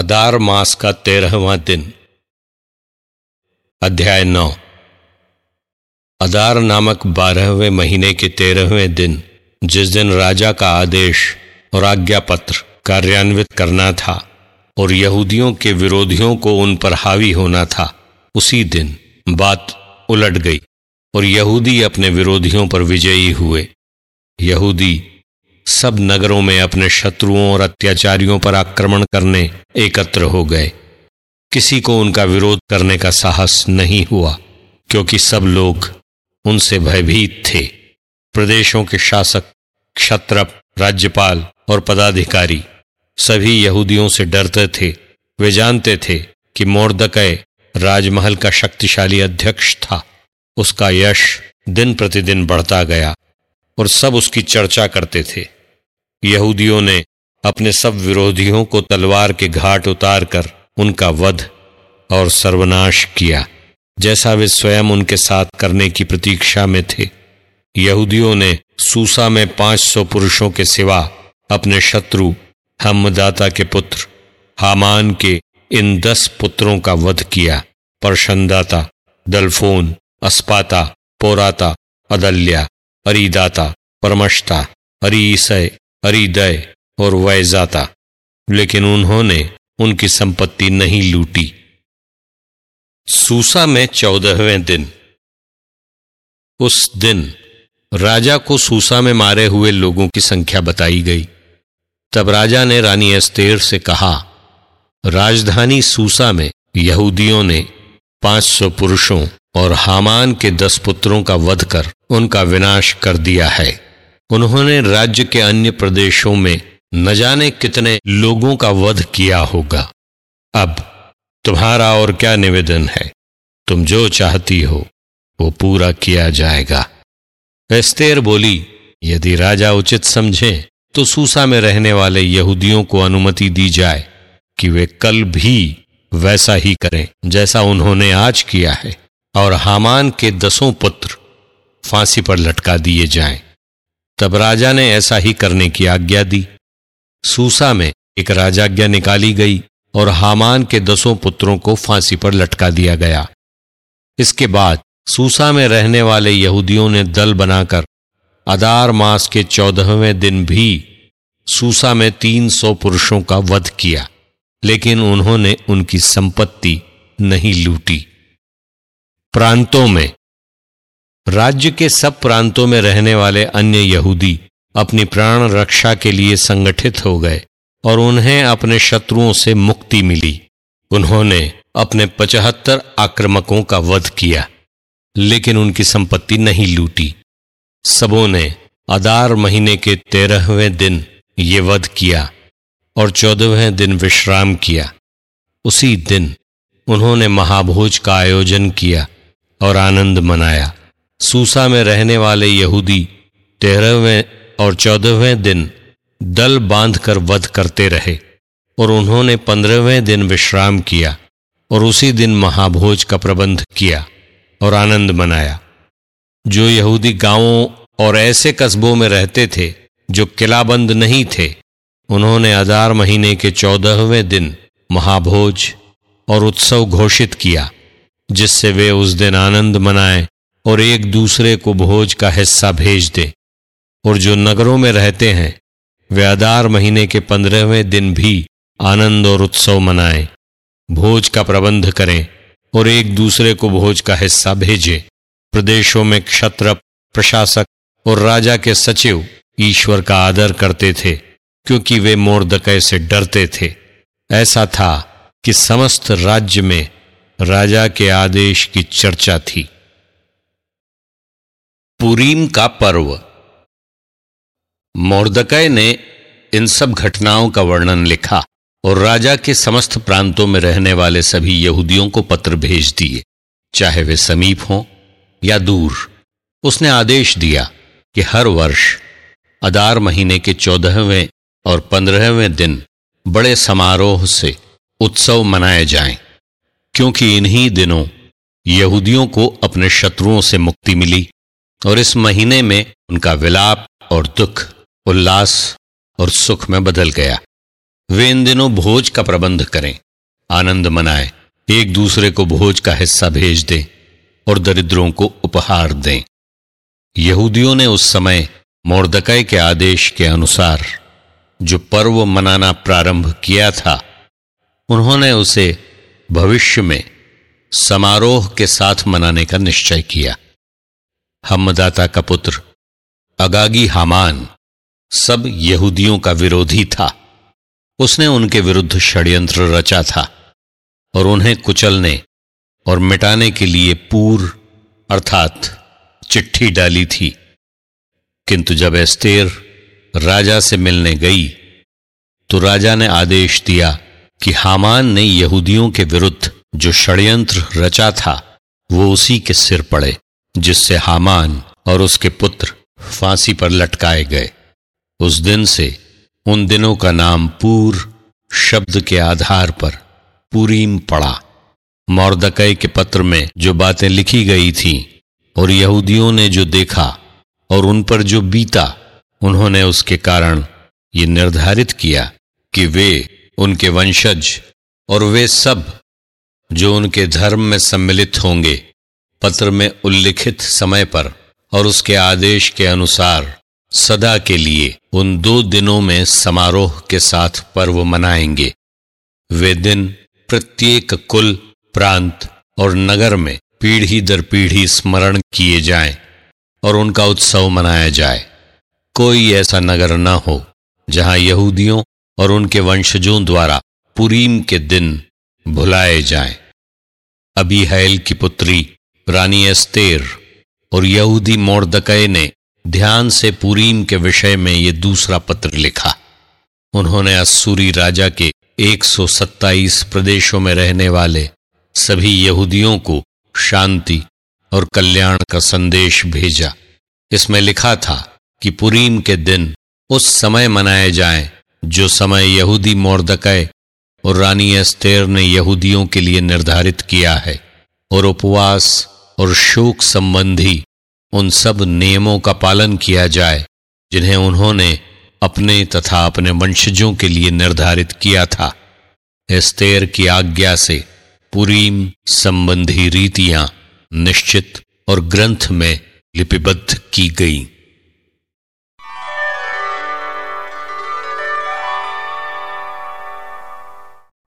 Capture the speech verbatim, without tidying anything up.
अदार मास का तेरहवां दिन। अध्याय नौ। अदार नामक बारहवें महीने के तेरहवें दिन, जिस दिन राजा का आदेश और आज्ञा पत्र कार्यान्वित करना था और यहूदियों के विरोधियों को उन पर हावी होना था, उसी दिन बात उलट गई और यहूदी अपने विरोधियों पर विजयी हुए। यहूदी सब नगरों में अपने शत्रुओं और अत्याचारियों पर आक्रमण करने एकत्र हो गए। किसी को उनका विरोध करने का साहस नहीं हुआ, क्योंकि सब लोग उनसे भयभीत थे। प्रदेशों के शासक, क्षत्रप, राज्यपाल और पदाधिकारी सभी यहूदियों से डरते थे। वे जानते थे कि मोर्दकै राजमहल का शक्तिशाली अध्यक्ष था। उसका यश दिन प्रतिदिन बढ़ता गया और सब उसकी चर्चा करते थे। यहूदियों ने अपने सब विरोधियों को तलवार के घाट उतार कर उनका वध और सर्वनाश किया, जैसा वे स्वयं उनके साथ करने की प्रतीक्षा में थे। यहूदियों ने सूसा में पांच सौ पुरुषों के सिवा अपने शत्रु हम्मदाता के पुत्र हामान के इन दस पुत्रों का वध किया। परशंदाता, दलफोन, अस्पाता, पोराता, अदल्या, अरीदाता, परमश्ता, अरीसय, अरीदय और वैजाता, लेकिन उन्होंने उनकी संपत्ति नहीं लूटी। सूसा में चौदहवें दिन। उस दिन राजा को सूसा में मारे हुए लोगों की संख्या बताई गई। तब राजा ने रानी एस्तेर से कहा, राजधानी सूसा में यहूदियों ने पांच सौ पुरुषों और हामान के दस पुत्रों का वध कर उनका विनाश कर दिया है। उन्होंने राज्य के अन्य प्रदेशों में न जाने कितने लोगों का वध किया होगा। अब तुम्हारा और क्या निवेदन है? तुम जो चाहती हो वो पूरा किया जाएगा। एस्तेर बोली, यदि राजा उचित समझे तो सूसा में रहने वाले यहूदियों को अनुमति दी जाए कि वे कल भी वैसा ही करें जैसा उन्होंने आज किया है, और हामान के दसों पुत्र फांसी पर लटका दिए जाएं। तब राजा ने ऐसा ही करने की आज्ञा दी। सूसा में एक राजाज्ञा निकाली गई और हामान के दसों पुत्रों को फांसी पर लटका दिया गया। इसके बाद सूसा में रहने वाले यहूदियों ने दल बनाकर अदार मास के चौदहवें दिन भी सूसा में तीन सौ पुरुषों का वध किया, लेकिन उन्होंने उनकी संपत्ति नहीं लूटी। प्रांतों में। राज्य के सब प्रांतों में रहने वाले अन्य यहूदी अपनी प्राण रक्षा के लिए संगठित हो गए और उन्हें अपने शत्रुओं से मुक्ति मिली। उन्होंने अपने पचहत्तर आक्रमकों का वध किया, लेकिन उनकी संपत्ति नहीं लूटी। सबों ने अदार महीने के तेरहवें दिन ये वध किया और चौदहवें दिन विश्राम किया। उसी दिन उन्होंने महाभोज का आयोजन किया और आनंद मनाया। सूसा में रहने वाले यहूदी तेरहवें और चौदहवें दिन दल बांधकर वध करते रहे और उन्होंने पंद्रहवें दिन विश्राम किया और उसी दिन महाभोज का प्रबंध किया और आनंद मनाया। जो यहूदी गांवों और ऐसे कस्बों में रहते थे जो किलाबंद नहीं थे, उन्होंने अदार महीने के चौदहवें दिन महाभोज और उत्सव घोषित किया, जिससे वे उस दिन आनंद मनाएं और एक दूसरे को भोज का हिस्सा भेज दें। और जो नगरों में रहते हैं वे अदार महीने के पंद्रहवें दिन भी आनंद और उत्सव मनाएं, भोज का प्रबंध करें और एक दूसरे को भोज का हिस्सा भेजें। प्रदेशों में क्षत्रप, प्रशासक और राजा के सचिव ईश्वर का आदर करते थे, क्योंकि वे मोर्दकै से डरते थे। ऐसा था कि समस्त राज्य में राजा के आदेश की चर्चा थी। पुरीम का पर्व। मोर्दकै ने इन सब घटनाओं का वर्णन लिखा और राजा के समस्त प्रांतों में रहने वाले सभी यहूदियों को पत्र भेज दिए, चाहे वे समीप हों या दूर। उसने आदेश दिया कि हर वर्ष अदार महीने के चौदहवें और पंद्रहवें दिन बड़े समारोह से उत्सव मनाए जाएं, क्योंकि इन्हीं दिनों यहूदियों को अपने शत्रुओं से मुक्ति मिली और इस महीने में उनका विलाप और दुख उल्लास और सुख में बदल गया। वे इन दिनों भोज का प्रबंध करें, आनंद मनाएं, एक दूसरे को भोज का हिस्सा भेज दें और दरिद्रों को उपहार दें। यहूदियों ने उस समय मोर्दकै के आदेश के अनुसार जो पर्व मनाना प्रारंभ किया था, उन्होंने उसे भविष्य में समारोह के साथ मनाने का निश्चय किया। हम्मदाता का पुत्र अगागी हामान सब यहूदियों का विरोधी था। उसने उनके विरुद्ध षड्यंत्र रचा था और उन्हें कुचलने और मिटाने के लिए पूर अर्थात चिट्ठी डाली थी। किंतु जब एस्तेर राजा से मिलने गई तो राजा ने आदेश दिया कि हामान ने यहूदियों के विरुद्ध जो षड्यंत्र रचा था वो उसी के सिर पड़े, जिससे हामान और उसके पुत्र फांसी पर लटकाए गए। उस दिन से उन दिनों का नाम पूर शब्द के आधार पर पुरीम पड़ा। मोर्दकै के पत्र में जो बातें लिखी गई थीं और यहूदियों ने जो देखा और उन पर जो बीता, उन्होंने उसके कारण ये निर्धारित किया कि वे, उनके वंशज और वे सब जो उनके धर्म में सम्मिलित होंगे, पत्र में उल्लिखित समय पर और उसके आदेश के अनुसार सदा के लिए उन दो दिनों में समारोह के साथ पर्व मनाएंगे। वे दिन प्रत्येक कुल, प्रांत और नगर में पीढ़ी दर पीढ़ी स्मरण किए जाएं और उनका उत्सव मनाया जाए। कोई ऐसा नगर न हो जहां यहूदियों और उनके वंशजों द्वारा पुरीम के दिन भुलाए जाएं। अबीहैल की पुत्री रानी एस्तेर और यहूदी मोर्दकै ने ध्यान से पुरीम के विषय में ये दूसरा पत्र लिखा। उन्होंने अस्सूरी राजा के एक सौ सत्ताईस प्रदेशों में रहने वाले सभी यहूदियों को शांति और कल्याण का संदेश भेजा। इसमें लिखा था कि पुरीम के दिन उस समय मनाए जाएं जो समय यहूदी मोर्दकै और रानी एस्तेर ने यहूदियों के लिए निर्धारित किया है, और उपवास और शोक संबंधी उन सब नियमों का पालन किया जाए जिन्हें उन्होंने अपने तथा अपने वंशजों के लिए निर्धारित किया था। एस्तेर की आज्ञा से पुरीम संबंधी रीतियां निश्चित और ग्रंथ में लिपिबद्ध की गई।